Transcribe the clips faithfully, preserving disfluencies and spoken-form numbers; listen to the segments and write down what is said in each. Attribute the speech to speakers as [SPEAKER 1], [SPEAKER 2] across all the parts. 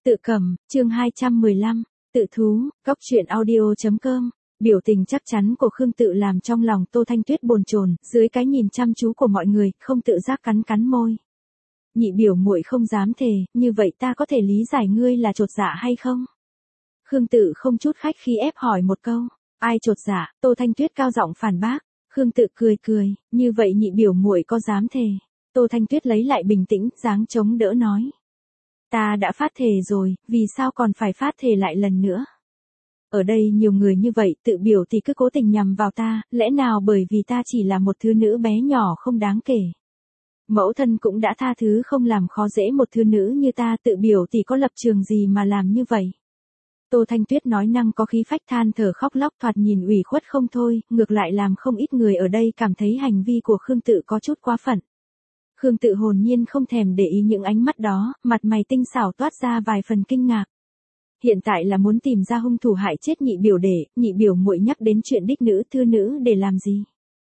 [SPEAKER 1] Tự cầm, chương hai trăm mười lăm, tự thú, góc truyện audio chấm com. Biểu tình chắc chắn của Khương Tự làm trong lòng Tô Thanh Tuyết bồn chồn, dưới cái nhìn chăm chú của mọi người, không tự giác cắn cắn môi. Nhị biểu muội không dám thề, như vậy ta có thể lý giải ngươi là chột dạ hay không? Khương Tự không chút khách khí ép hỏi một câu. Ai chột dạ? Tô Thanh Tuyết cao giọng phản bác. Khương Tự cười cười, như vậy nhị biểu muội có dám thề? Tô Thanh Tuyết lấy lại bình tĩnh, dáng chống đỡ nói. Ta đã phát thề rồi, vì sao còn phải phát thề lại lần nữa? Ở đây nhiều người như vậy tự biểu thì cứ cố tình nhằm vào ta, lẽ nào bởi vì ta chỉ là một thứ nữ bé nhỏ không đáng kể. Mẫu thân cũng đã tha thứ không làm khó dễ một thứ nữ như ta, tự biểu thì có lập trường gì mà làm như vậy. Tô Thanh Tuyết nói năng có khí phách, than thở khóc lóc, thoạt nhìn ủy khuất không thôi, ngược lại làm không ít người ở đây cảm thấy hành vi của Khương Tự có chút quá phận. Khương Tự hồn nhiên không thèm để ý những ánh mắt đó, mặt mày tinh xảo toát ra vài phần kinh ngạc. Hiện tại là muốn tìm ra hung thủ hại chết nhị biểu đệ, nhị biểu muội nhắc đến chuyện đích nữ thư nữ để làm gì?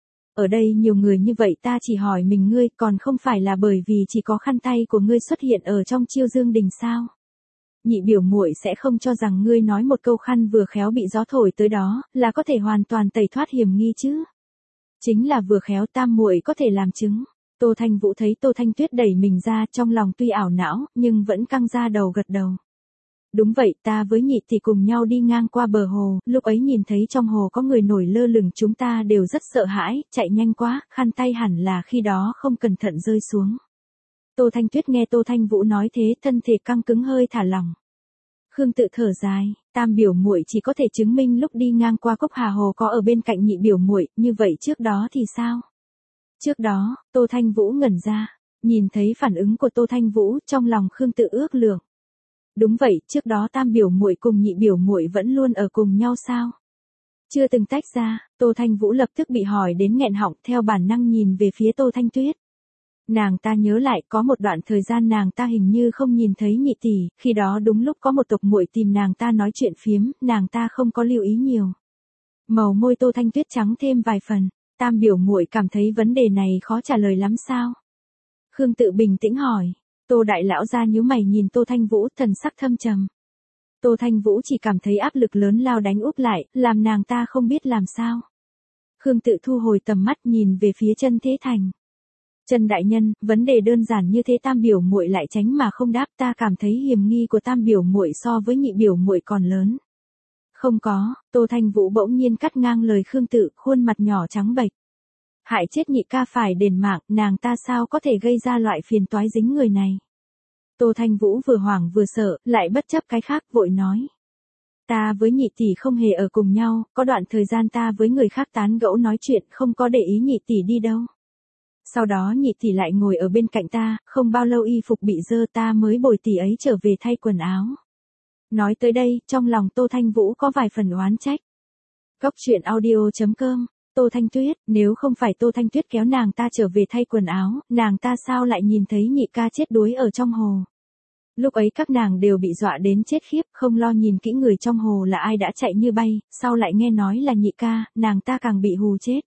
[SPEAKER 1] Ở đây nhiều người như vậy, ta chỉ hỏi mình ngươi, còn không phải là bởi vì chỉ có khăn tay của ngươi xuất hiện ở trong Chiêu Dương Đình sao? Nhị biểu muội sẽ không cho rằng ngươi nói một câu khăn vừa khéo bị gió thổi tới đó, là có thể hoàn toàn tẩy thoát hiểm nghi chứ? Chính là vừa khéo tam muội có thể làm chứng. Tô Thanh Vũ thấy Tô Thanh Tuyết đẩy mình ra, trong lòng tuy ảo não, nhưng vẫn căng ra đầu gật đầu. Đúng vậy, ta với nhị thì cùng nhau đi ngang qua bờ hồ, lúc ấy nhìn thấy trong hồ có người nổi lơ lửng, chúng ta đều rất sợ hãi, chạy nhanh quá, khăn tay hẳn là khi đó không cẩn thận rơi xuống. Tô Thanh Tuyết nghe Tô Thanh Vũ nói thế, thân thể căng cứng hơi thả lỏng. Khương Tự thở dài, tam biểu muội chỉ có thể chứng minh lúc đi ngang qua Cốc Hà Hồ có ở bên cạnh nhị biểu muội, như vậy trước đó thì sao? Trước đó, Tô Thanh Vũ ngẩn ra, nhìn thấy phản ứng của Tô Thanh Vũ, trong lòng Khương Tự ước lượng. Đúng vậy, trước đó tam biểu muội cùng nhị biểu muội vẫn luôn ở cùng nhau sao? Chưa từng tách ra. Tô Thanh Vũ lập tức bị hỏi đến nghẹn họng, theo bản năng nhìn về phía Tô Thanh Tuyết. Nàng ta nhớ lại, có một đoạn thời gian nàng ta hình như không nhìn thấy nhị tỷ, khi đó đúng lúc có một tộc muội tìm nàng ta nói chuyện phiếm, nàng ta không có lưu ý nhiều. Màu môi Tô Thanh Tuyết trắng thêm vài phần. Tam biểu muội cảm thấy vấn đề này khó trả lời lắm sao? Khương Tự bình tĩnh hỏi. Tô đại lão gia nhíu mày nhìn Tô Thanh Vũ, thần sắc thâm trầm. Tô Thanh Vũ chỉ cảm thấy áp lực lớn lao đánh úp lại, làm nàng ta không biết làm sao. Khương Tự thu hồi tầm mắt, nhìn về phía Chân Thế Thành. Chân đại nhân, vấn đề đơn giản như thế tam biểu muội lại tránh mà không đáp, ta cảm thấy hiểm nghi của tam biểu muội so với nhị biểu muội còn lớn. Không có. Tô Thanh Vũ bỗng nhiên cắt ngang lời Khương Tự, khuôn mặt nhỏ trắng bệch. Hại chết nhị ca phải đền mạng, nàng ta sao có thể gây ra loại phiền toái dính người này. Tô Thanh Vũ vừa hoảng vừa sợ, lại bất chấp cái khác vội nói. Ta với nhị tỷ không hề ở cùng nhau, có đoạn thời gian ta với người khác tán gẫu nói chuyện, không có để ý nhị tỷ đi đâu. Sau đó nhị tỷ lại ngồi ở bên cạnh ta, không bao lâu y phục bị dơ, ta mới bồi tỷ ấy trở về thay quần áo. Nói tới đây, trong lòng Tô Thanh Vũ có vài phần oán trách. Góc truyện audio chấm com. Tô Thanh Tuyết, nếu không phải Tô Thanh Tuyết kéo nàng ta trở về thay quần áo, nàng ta sao lại nhìn thấy nhị ca chết đuối ở trong hồ. Lúc ấy các nàng đều bị dọa đến chết khiếp, không lo nhìn kỹ người trong hồ là ai đã chạy như bay, sau lại nghe nói là nhị ca, nàng ta càng bị hù chết.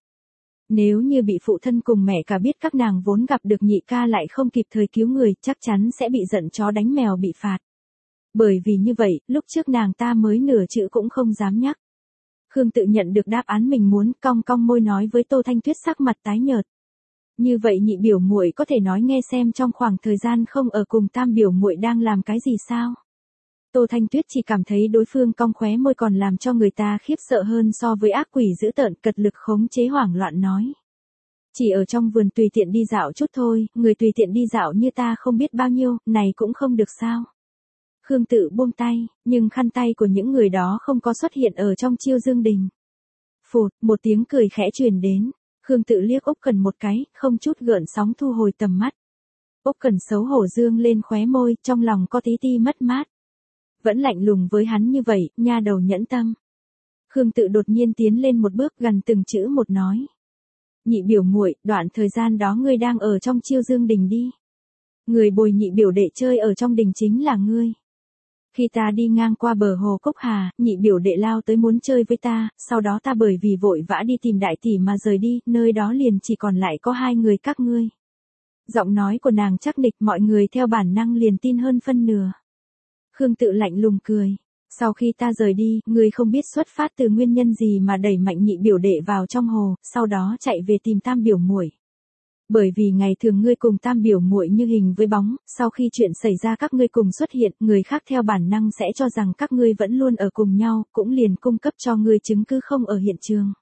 [SPEAKER 1] Nếu như bị phụ thân cùng mẹ cả biết các nàng vốn gặp được nhị ca lại không kịp thời cứu người, chắc chắn sẽ bị giận chó đánh mèo bị phạt. Bởi vì như vậy, lúc trước nàng ta mới nửa chữ cũng không dám nhắc. Khương Tự nhận được đáp án mình muốn, cong cong môi nói với Tô Thanh Tuyết, sắc mặt tái nhợt. Như vậy nhị biểu muội có thể nói nghe xem trong khoảng thời gian không ở cùng tam biểu muội đang làm cái gì sao? Tô Thanh Tuyết chỉ cảm thấy đối phương cong khóe môi còn làm cho người ta khiếp sợ hơn so với ác quỷ dữ tợn, cật lực khống chế hoảng loạn nói. Chỉ ở trong vườn tùy tiện đi dạo chút thôi, người tùy tiện đi dạo như ta không biết bao nhiêu, này cũng không được sao? Khương Tự buông tay, nhưng khăn tay của những người đó không có xuất hiện ở trong Chiêu Dương Đình. Phụt, một tiếng cười khẽ truyền đến. Khương Tự liếc Úc Cẩn một cái, không chút gợn sóng thu hồi tầm mắt. Úc Cẩn xấu hổ dương lên khóe môi, trong lòng có tí ti mất mát. Vẫn lạnh lùng với hắn như vậy, nha đầu nhẫn tâm. Khương Tự đột nhiên tiến lên một bước, gần từng chữ một nói. Nhị biểu muội, đoạn thời gian đó ngươi đang ở trong Chiêu Dương Đình đi. Người bồi nhị biểu đệ chơi ở trong đình chính là ngươi. Khi ta đi ngang qua bờ hồ Cốc Hà, nhị biểu đệ lao tới muốn chơi với ta, sau đó ta bởi vì vội vã đi tìm đại tỷ mà rời đi, nơi đó liền chỉ còn lại có hai người các ngươi. Giọng nói của nàng chắc nịch, mọi người theo bản năng liền tin hơn phân nửa. Khương Tự lạnh lùng cười. Sau khi ta rời đi, ngươi không biết xuất phát từ nguyên nhân gì mà đẩy mạnh nhị biểu đệ vào trong hồ, sau đó chạy về tìm tam biểu muội. Bởi vì ngày thường ngươi cùng tam biểu muội như hình với bóng, sau khi chuyện xảy ra các ngươi cùng xuất hiện, người khác theo bản năng sẽ cho rằng các ngươi vẫn luôn ở cùng nhau, cũng liền cung cấp cho ngươi chứng cứ không ở hiện trường.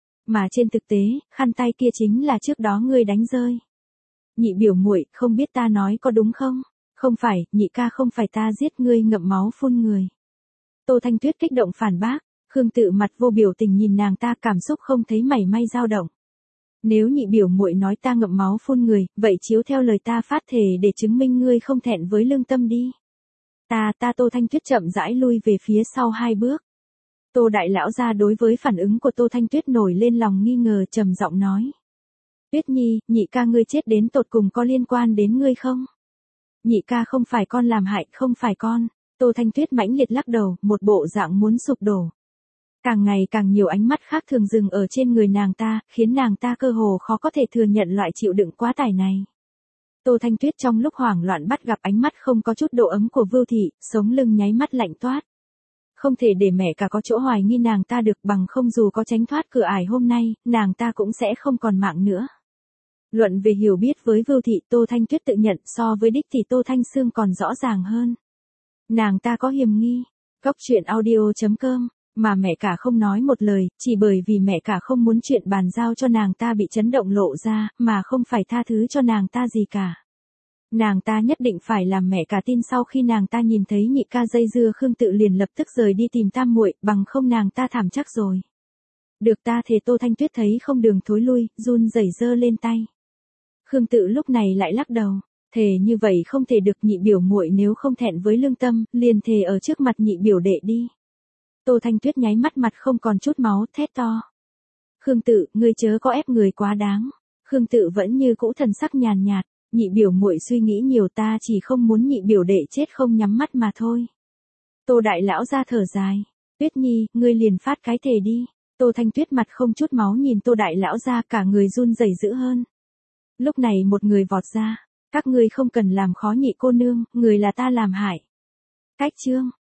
[SPEAKER 1] Mà trên thực tế, khăn tay kia chính là trước đó ngươi đánh rơi. Nhị biểu muội, không biết ta nói có đúng không? Không phải, nhị ca không phải ta giết ngươi ngậm máu phun người. Tô Thanh Tuyết kích động phản bác, Khương Tự mặt vô biểu tình nhìn nàng ta, cảm xúc không thấy mảy may dao động. Nếu nhị biểu muội nói ta ngậm máu phun người, vậy chiếu theo lời ta phát thề để chứng minh ngươi không thẹn với lương tâm đi. Ta ta Tô Thanh Tuyết chậm rãi lui về phía sau hai bước. Tô đại lão gia đối với phản ứng của Tô Thanh Tuyết nổi lên lòng nghi ngờ, trầm giọng nói. Tuyết Nhi, nhị ca ngươi chết đến tột cùng có liên quan đến ngươi không? Nhị ca không phải con làm hại, không phải con. Tô Thanh Tuyết mãnh liệt lắc đầu, một bộ dạng muốn sụp đổ. Càng ngày càng nhiều ánh mắt khác thường dừng ở trên người nàng ta, khiến nàng ta cơ hồ khó có thể thừa nhận loại chịu đựng quá tải này. Tô Thanh Tuyết trong lúc hoảng loạn bắt gặp ánh mắt không có chút độ ấm của Vưu Thị, sống lưng nháy mắt lạnh toát. Không thể để mẹ cả có chỗ hoài nghi nàng ta được, bằng không dù có tránh thoát cửa ải hôm nay, nàng ta cũng sẽ không còn mạng nữa. Luận về hiểu biết với Vưu Thị, Tô Thanh Tuyết tự nhận so với đích thì Tô Thanh Sương còn rõ ràng hơn. Nàng ta có hiềm nghi. Cóc truyện audio chấm com, mà mẹ cả không nói một lời, chỉ bởi vì mẹ cả không muốn chuyện bàn giao cho nàng ta bị chấn động lộ ra, mà không phải tha thứ cho nàng ta gì cả. Nàng ta nhất định phải làm mẹ cả tin, sau khi nàng ta nhìn thấy nhị ca dây dưa Khương Tự liền lập tức rời đi tìm tam muội, bằng không nàng ta thảm chắc rồi. Được ta thề. Tô Thanh Tuyết thấy không đường thối lui, run rẩy giơ lên tay. Khương Tự lúc này lại lắc đầu. Thề như vậy không thể được, nhị biểu muội nếu không thẹn với lương tâm, liền thề ở trước mặt nhị biểu đệ đi. Tô Thanh Tuyết nháy mắt mặt không còn chút máu, thét to. Khương Tự, ngươi chớ có ép người quá đáng. Khương Tự vẫn như cũ thần sắc nhàn nhạt, nhị biểu muội suy nghĩ nhiều, ta chỉ không muốn nhị biểu đệ chết không nhắm mắt mà thôi. Tô đại lão ra thở dài. Tuyết Nhi, ngươi liền phát cái thề đi. Tô Thanh Tuyết mặt không chút máu nhìn Tô đại lão ra, cả người run rẩy dữ hơn. Lúc này một người vọt ra. Các ngươi không cần làm khó nhị cô nương, người là ta làm hại. Cách chương.